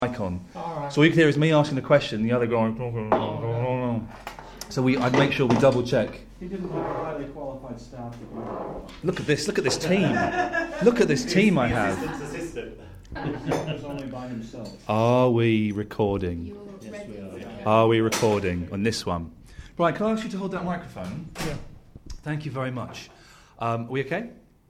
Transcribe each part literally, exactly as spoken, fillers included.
icon. All right. So all you can hear is me asking the question, the other going. So we, I'd make sure we double check. He didn't have a highly qualified staff. Look at this! Look at this team! Look at this team I have. Assistant. He was only by himself. Are we recording? Yes, we are. Are we recording on this one? Brian, can I ask you to hold that microphone? Yeah. Thank you very much. Um, are we okay?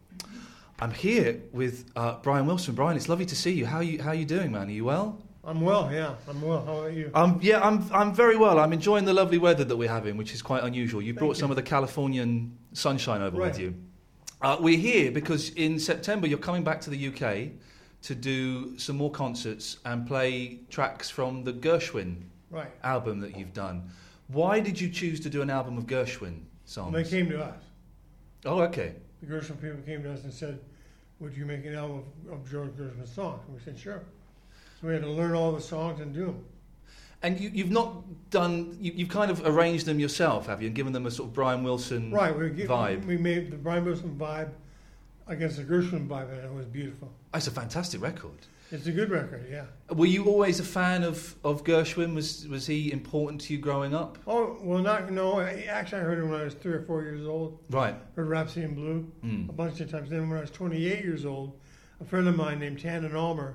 I'm here with uh, Brian Wilson. Brian, it's lovely to see you. How are you? How are you doing, man? Are you well? I'm well. Yeah, I'm well. How about you? Um, yeah, I'm. I'm very well. I'm enjoying the lovely weather that we're having, which is quite unusual. You Thank brought you. some of the Californian sunshine over Right. with you. Uh, we're here because in September you're coming back to the U K to do some more concerts and play tracks from the Gershwin Right. album that you've done. Why did you choose to do an album of Gershwin songs? Well, they came to us. Oh, okay. The Gershwin people came to us and said, "Would you make an album of, of George Gershwin songs?" And we said, "Sure." So we had to learn all the songs and do them. And you, you've not done. You, you've kind of arranged them yourself, have you? And given them a sort of Brian Wilson Right. We gi- vibe. We made the Brian Wilson vibe against the Gershwin vibe, and it was beautiful. It's a fantastic record. It's a good record. Yeah. Were you always a fan of, of Gershwin? Was was he important to you growing up? Oh well, not no. I, actually, I heard him when I was three or four years old. Right. Heard Rhapsody in Blue Mm. a bunch of times. Then when I was twenty-eight years old, a friend of mine named Tannen Almer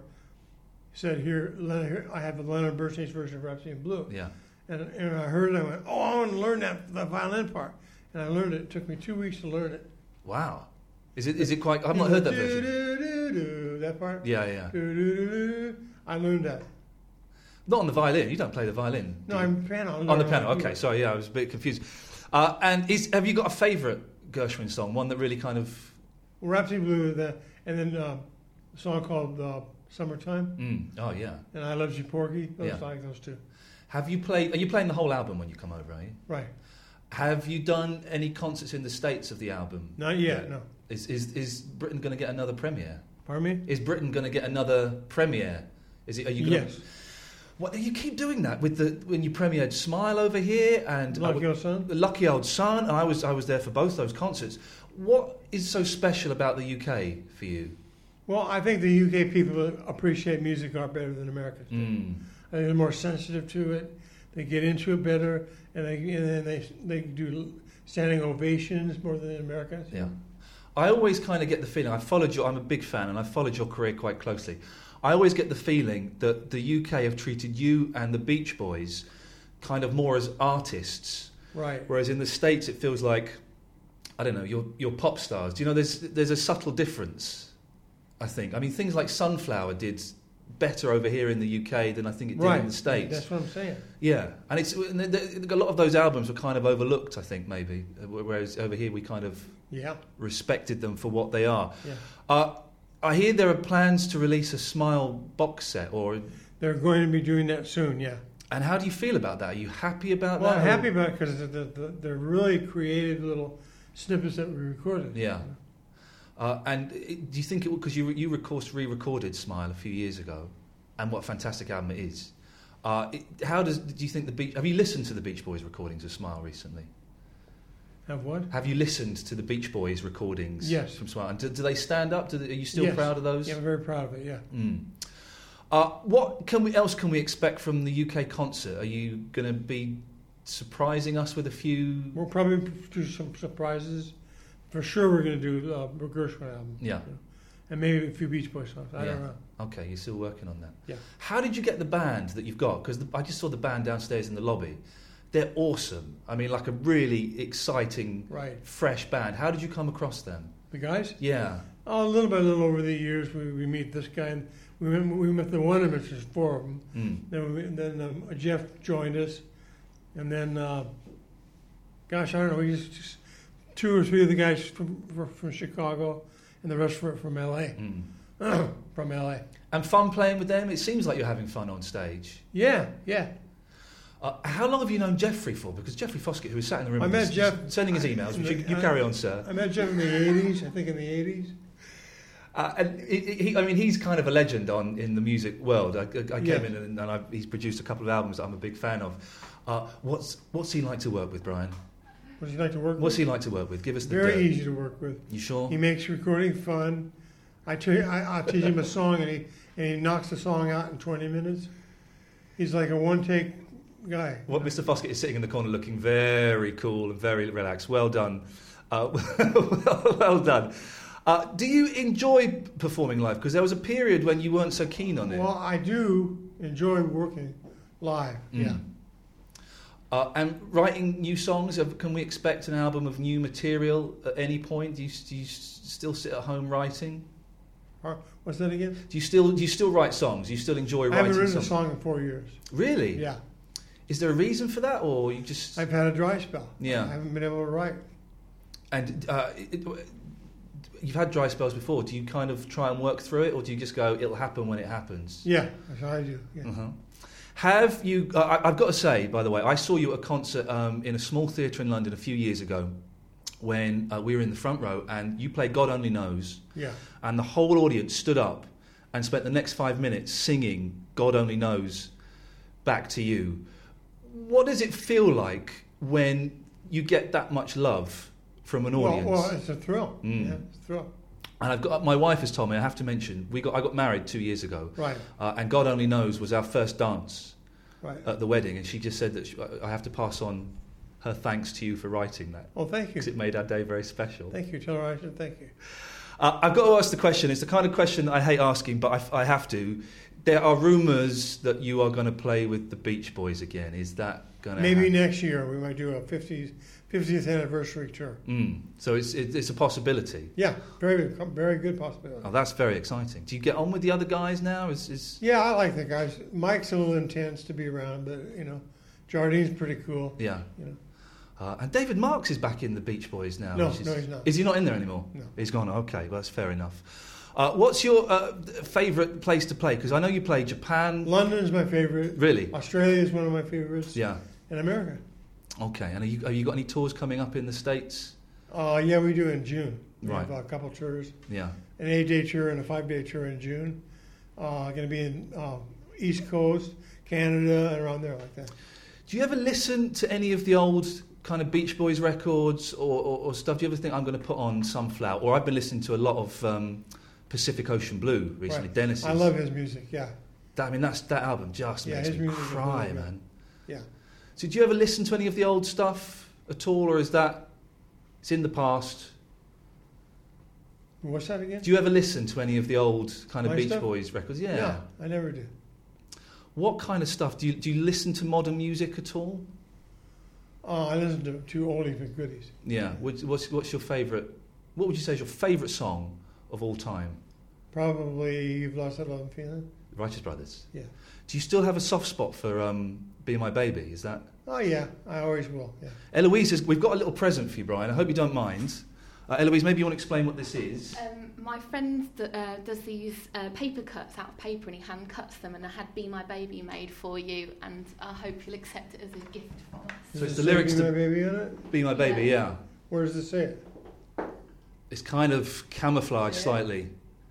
said, "Here, Leonard, here I have a Leonard Bernstein's version of Rhapsody in Blue." Yeah. And, and I heard it. I went, "Oh, I want to learn that the violin part." And I learned it. It took me two weeks to learn it. Wow. Is it is it quite? I've not heard that Do, version. do, do, do, that part. Yeah, yeah. Do, do, do, do. I learned that. Not on the violin. You don't play the violin. No, do you? I'm piano. I on learned the piano. on Okay, sorry. Yeah, I was a bit confused. Uh, and is have you got a favourite Gershwin song? One that really kind of. Rhapsody in Blue, the, and then uh, a song called uh, "Summertime," Mm, oh yeah. and "I Love You, Porgy." Those Yeah. I like those two. Have you played? Are you playing the whole album when you come over? Are you? Right. Have you done any concerts in the States of the album? Not yet. Yeah. No. Is is is Britain going to get another premiere? Pardon me. Is Britain going to get another premiere? Is it? Are you? Gonna, Yes. What you keep doing that with the when you premiered Smile over here and Lucky Old Son. The Lucky Old Son, and I was I was there for both those concerts. What is so special about the U K for you? Well, I think the U K people appreciate music art better than Americans. do. Mm. I think they're more sensitive to it. They get into it better, and they and then they they do standing ovations more than Americans. Yeah, I always kind of get the feeling. I followed your. I'm a big fan, and I followed your career quite closely. I always get the feeling that the U K have treated you and the Beach Boys kind of more as artists, Right. whereas in the States it feels like, I don't know, you're you're pop stars. Do you know? There's there's a subtle difference. I think. I mean, things like Sunflower did better over here in the U K than I think it did Right. in the States. That's what I'm saying. Yeah, and it's and the- the- a lot of those albums were kind of overlooked, I think, maybe, whereas over here we kind of Yeah. respected them for what they are. Yeah. Uh, I hear there are plans to release a Smile box set, or They're going to be doing that soon. Yeah. and how do you feel about that? Are you happy about Well, that? I'm or- happy about it because the, the, they're really creative little snippets that we recorded. Yeah. Uh, and it, do you think it because you you of course re-recorded Smile a few years ago, and what a fantastic album it is? Uh, it, how does do you think the Beach? Have you listened to the Beach Boys recordings of Smile recently? Have what? Have you listened to the Beach Boys recordings Yes. from Smile? And do, do they stand up? Do they, are you still Yes. proud of those? Yeah, I'm very proud of it. Yeah. Mm. Uh, what can we, else can we expect from the U K concert? Are you going to be surprising us with a few? We'll probably do some surprises. For sure, we're going to do uh, a Gershwin album. Yeah. And maybe a few Beach Boys songs. I Yeah. don't know. Okay, you're still working on that. Yeah. How did you get the band that you've got? Because I just saw the band downstairs in the lobby. They're awesome. I mean, like a really exciting, Right. fresh band. How did you come across them? The guys? Yeah. Oh, a little by little over the years, we, we meet this guy, and we met, we met the one of them, which is four of them. Mm. Then we, then um, Jeff joined us, and then, uh, gosh, I don't know, we just, just two or three of the guys from from, from Chicago, and the rest from from L A. Mm. From L A. And fun playing with them? It seems like you're having fun on stage. Yeah, yeah. Uh, how long have you known Jeffrey for? Because Jeffrey Foskett, who was sat in the room, I with met us, Jeff- sending his emails. Which you, you I- carry on, sir. I met Jeff in the eighties, I think in the eighties. Uh, and he, he, I mean, he's kind of a legend on in the music world. I, I, I came Yeah. in and, and I've, he's produced a couple of albums that I'm a big fan of. Uh, what's what's he like to work with, Brian? What does he like to work What's with? he like to work with? Give us the Very dirt. easy to work with. You sure? He makes recording fun. I tell you, I, I teach him a song, and he and he knocks the song out in twenty minutes. He's like a one-take guy. What Mister Foskett is sitting in the corner, looking very cool and very relaxed. Well done, uh, well, well done. Uh, do you enjoy performing live? Because there was a period when you weren't so keen on it. Well, I do enjoy working live. Mm. Yeah. Uh, and writing new songs. Can we expect an album of new material at any point? Do you, do you still sit at home writing? Or, what's that again? Do you still do you still write songs? Do you still enjoy I writing? haven't written songs? a song in four years. Really? Yeah. Is there a reason for that, or you just? I've had a dry spell. Yeah. I haven't been able to write. And uh, it, you've had dry spells before. Do you kind of try and work through it, or do you just go, "It'll happen when it happens"? Yeah, that's how I do. Yeah. Uh-huh. Have you? Uh, I, I've got to say, by the way, I saw you at a concert um, in a small theatre in London a few years ago, when uh, we were in the front row, and you played "God Only Knows," Yeah. and the whole audience stood up and spent the next five minutes singing "God Only Knows" back to you. What does it feel like when you get that much love from an audience? Well, well it's a thrill. Mm. Yeah, it's a thrill. And I've got my wife has told me, I have to mention, we got I got married two years ago, Right. uh, and "God Only Knows" was our first dance Right. at the wedding, and she just said that she, I have to pass on her thanks to you for writing that, Well, thank you. because it made our day very special. Thank you. Tell her I said thank you. Uh, I've got to ask the question. It's the kind of question that I hate asking, but I, I have to. There are rumours that you are going to play with the Beach Boys again. Is that going to Maybe happen? next year we might do a fiftieth, fiftieth anniversary tour. Mm. So it's, it, it's a possibility. Yeah, very, very good possibility. Oh, that's very exciting. Do you get on with the other guys now? Is, is Yeah, I like the guys. Mike's a little intense to be around, but you know, Jardine's pretty cool. yeah. You know. Uh, and David Marks is back in the Beach Boys now. No, which is, no, he's not. Is he not in there anymore? No. He's gone. Okay, well, that's fair enough. Uh, what's your uh, favourite place to play? Because I know you play Japan. London is my favorite. Really? Australia is one of my favorites. Yeah. And America. Okay. And are you, have you got any tours coming up in the States? Uh, yeah, we do in June. We Right. have a couple tours. Yeah. An eight-day tour and a five-day tour in June. Uh, going to be in uh, East Coast, Canada, and around there like that. Do you ever listen to any of the old kind of Beach Boys records or, or, or stuff? Do you ever think I'm going to put on Sunflower? Or I've been listening to a lot of um, Pacific Ocean Blue recently. Right. Dennis's. I love his music, yeah. That, I mean, that's that album just Yeah, makes his me music is cry, really good. man. Yeah. So do you ever listen to any of the old stuff at all, or is that it's in the past? What's that again? Do you ever listen to any of the old kind of My Beach stuff? Boys records? Yeah. No, I never did. What kind of stuff do you do? You listen to modern music at all? Uh, I listen to, to oldies but goodies. Yeah. What's what's, what's your favourite? What would you say is your favourite song of all time? Probably You've Lost That Love and Feeling. Righteous Brothers. Yeah. Do you still have a soft spot for um, "Be My Baby"? Is that? Oh, yeah, I always will, yeah. Eloise, has, we've got a little present for you, Brian. I hope you don't mind. Uh, Eloise, maybe you want to explain what this is. Um, my friend that, uh, does these uh, paper cuts out of paper, and he hand cuts them, and I had "Be My Baby" made for you, and I hope you'll accept it as a gift from us. So Does it's it the say lyrics Be to- My Baby on it? "Be My Baby," Yeah. yeah. Where does it say it? It's kind of camouflaged Yeah. slightly.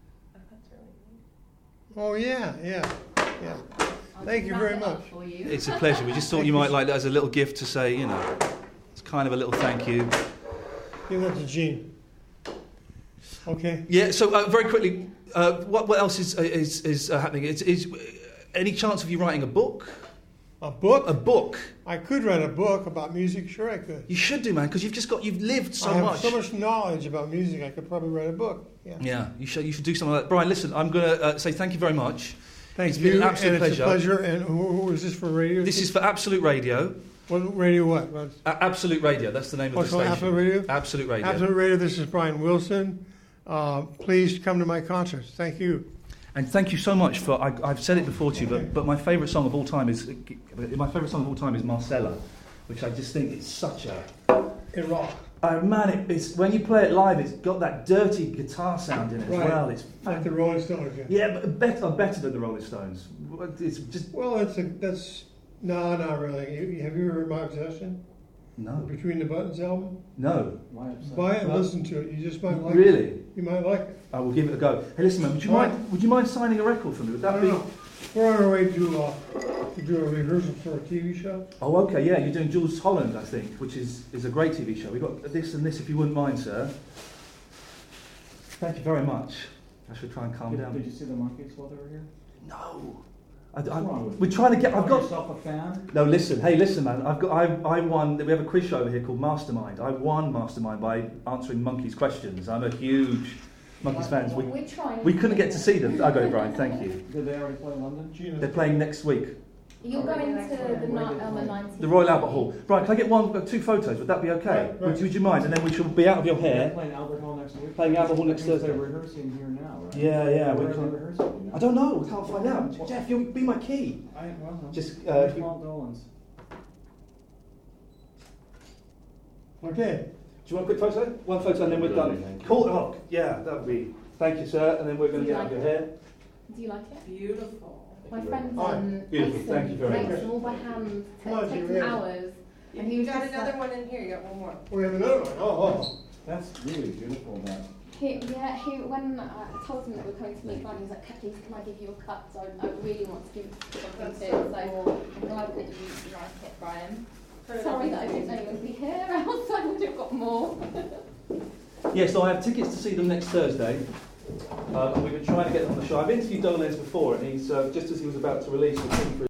Oh, yeah, yeah, yeah. I'll Thank you wrap very it up much. For you. It's a pleasure. We just thought Thank you you. might like that as a little gift to say, you know, it's kind of a little thank you. Give that to Gene. Okay. Yeah. So uh, very quickly, uh, what what else is is is uh, happening? Is, is any chance of you writing a book? A book? A book. I could write a book about music. Sure, I could. You should do, man, because you've just got you've lived so I have much. so much knowledge about music. I could probably write a book. Yeah. Yeah. You should you should do something like that. Brian, listen, I'm going to uh, say thank you very much. Thank It's you. been an absolute and it's pleasure. a pleasure. And who, who is this for radio? This is for Absolute Radio. What radio? What? What? Uh, Absolute Radio. That's the name of What's the called station. Absolute Radio? Absolute Radio. Absolute Radio. This is Brian Wilson. Uh, please come to my concerts. Thank you. And thank you so much for. I, I've said it before to you, but, but my favourite song of all time is my favourite song of all time is Marcella, which I just think it's such a. It rocks. Oh man, it, it's when you play it live, it's got that dirty guitar sound in it Right. as well. It's Like the Rolling Stones. Yeah. yeah, but better better than the Rolling Stones. It's just Well, it's a, that's no, not really. You, have you ever heard My Obsession? no, Between the Buttons album? no. Buy it and No. listen to it. You just might like it. Really, You might like it. I will give it a go. Hey, listen, man, would you All mind? Would you mind signing a record for me? Would I that don't be? know. We're on our way to, uh, to do a rehearsal for a T V show. Oh, okay, yeah, you're doing Jules Holland, I think, which is, is a great T V show. We've got this and this, if you wouldn't mind, sir. Thank you very much. I should try and calm Did, down. did you see the monkeys while they were here? No. I, What's I, wrong with we're trying to get. I've Are got. yourself a fan? No, listen. Hey, listen, man. I've got. I, I won. We have a quiz show over here called Mastermind. I won Mastermind by answering monkeys' questions. I'm a huge monkeys fans. We We're trying. we couldn't get to see them. I got it, Brian. Thank you. Did they already play London? Gina. They're playing next week. You're going to the Where night did on the they- nineteenth. The Royal Albert Hall. Brian, can I get one, two photos? Would that be okay? Right, right. Would, would you mind? And then we shall be out of your They're hair. playing Albert Hall next week? Playing Albert Hall next That means Thursday. They're rehearsing here now, right? Yeah, yeah. Where we're are they trying- rehearsing? You know? I don't know. We can't find out. Jeff, you'll be my key. I, well, no. Just, uh, Where's if you- Paul Dolan's? Okay. Do you want a quick photo? One photo and then we're done. Cool. Oh, yeah, that would be. Thank you, sir. And then we're going to get out of your hair. Do you like it? Beautiful. My friend's Oh, um, beautiful. Mason Thank you very makes much. them all by hand. Come on, It takes Juliet. hours. And he You was got just another like, one in here. You got one more. We have another one. Oh, oh. That's really beautiful, that. He, yeah, he, when I told him that we're coming to meet Brian, he was like, please, can I give you a cut? So I, I really want to give something That's too. so So cool. I'm glad that you like it, Brian. Put it Sorry up that I in didn't know you would be here, else I would have got more. Yeah, so I have tickets to see them next Thursday. Um, and we've been trying to get them on the show. I've interviewed Dolan before, and he's uh, just as he was about to release the thing for